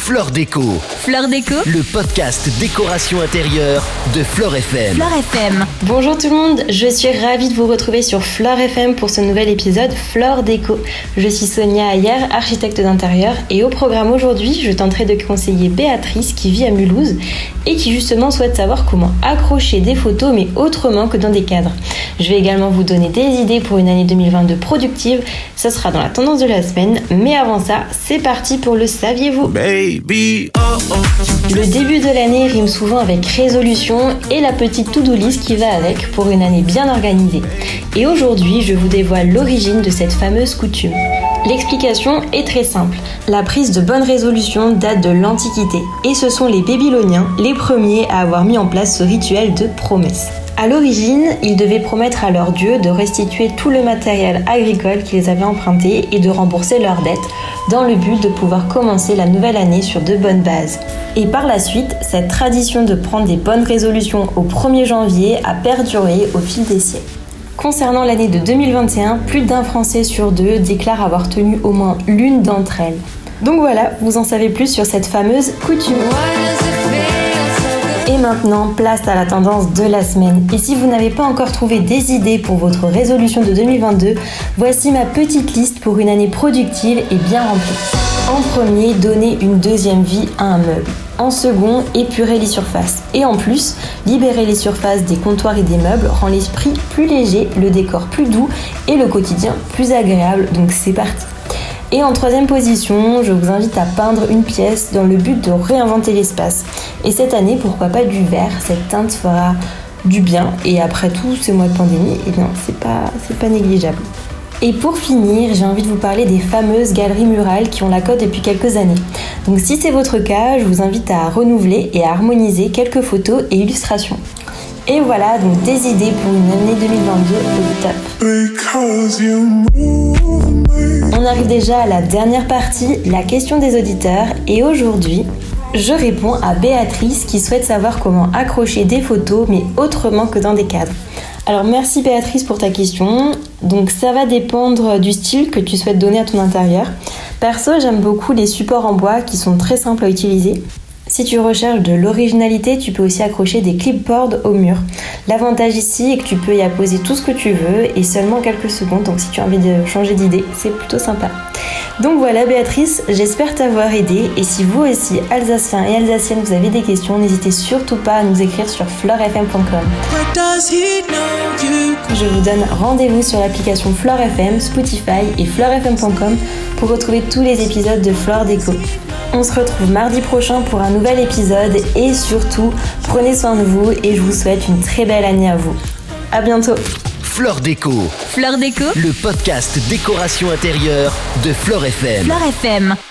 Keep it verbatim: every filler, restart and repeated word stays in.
Fleur Déco. Fleur Déco, Le podcast décoration intérieure de Fleur F M. Fleur F M. Bonjour tout le monde, je suis ravie de vous retrouver sur Fleur F M pour ce nouvel épisode Fleur Déco. Je suis Sonia Ayer, architecte d'intérieur, et au programme aujourd'hui, je tenterai de conseiller Béatrice qui vit à Mulhouse et qui justement souhaite savoir comment accrocher des photos mais autrement que dans des cadres. Je vais également vous donner des idées pour une année deux mille vingt-deux productive, ça sera dans la tendance de la semaine, mais avant ça, c'est parti pour le saviez-vous. Baby, oh oh. Le début de l'année rime souvent avec résolution et la petite to-do list qui va avec pour une année bien organisée. Et aujourd'hui, je vous dévoile l'origine de cette fameuse coutume. L'explication est très simple. La prise de bonnes résolutions date de l'Antiquité et ce sont les Babyloniens les premiers à avoir mis en place ce rituel de promesse. À l'origine, ils devaient promettre à leurs dieux de restituer tout le matériel agricole qu'ils avaient emprunté et de rembourser leurs dettes dans le but de pouvoir commencer la nouvelle année sur de bonnes bases. Et par la suite, cette tradition de prendre des bonnes résolutions au premier janvier a perduré au fil des siècles. Concernant l'année de deux mille vingt et un, plus d'un Français sur deux déclare avoir tenu au moins l'une d'entre elles. Donc voilà, vous en savez plus sur cette fameuse coutume. Et maintenant, place à la tendance de la semaine. Et si vous n'avez pas encore trouvé des idées pour votre résolution de deux mille vingt-deux, voici ma petite liste pour une année productive et bien remplie. En premier, donner une deuxième vie à un meuble. En second, épurer les surfaces. Et en plus, libérer les surfaces des comptoirs et des meubles rend l'esprit plus léger, le décor plus doux et le quotidien plus agréable. Donc c'est parti. Et en troisième position, je vous invite à peindre une pièce dans le but de réinventer l'espace. Et cette année, pourquoi pas du vert, cette teinte fera du bien. Et après tout, ces mois de pandémie, eh bien, c'est pas, c'est pas négligeable. Et pour finir, j'ai envie de vous parler des fameuses galeries murales qui ont la cote depuis quelques années. Donc si c'est votre cas, je vous invite à renouveler et à harmoniser quelques photos et illustrations. Et voilà, donc des idées pour une année deux mille vingt-deux au top. On arrive déjà à la dernière partie, la question des auditeurs. Et aujourd'hui, je réponds à Béatrice qui souhaite savoir comment accrocher des photos, mais autrement que dans des cadres. Alors merci Béatrice pour ta question. Donc ça va dépendre du style que tu souhaites donner à ton intérieur. Perso, j'aime beaucoup les supports en bois qui sont très simples à utiliser. Si tu recherches de l'originalité, tu peux aussi accrocher des clipboards au mur. L'avantage ici est que tu peux y apposer tout ce que tu veux et seulement quelques secondes, donc si tu as envie de changer d'idée, c'est plutôt sympa. Donc voilà Béatrice, j'espère t'avoir aidé et si vous aussi, Alsaciens et Alsaciennes, vous avez des questions, n'hésitez surtout pas à nous écrire sur fleur f m point com. Je vous donne rendez-vous sur l'application Fleur F M, Spotify et fleur f m point com pour retrouver tous les épisodes de Fleur Déco. On se retrouve mardi prochain pour un nouvel épisode et surtout, prenez soin de vous et je vous souhaite une très belle année à vous. À bientôt. Fleur Déco. Fleur Déco, Le podcast décoration intérieure de Fleur F M. Fleur F M.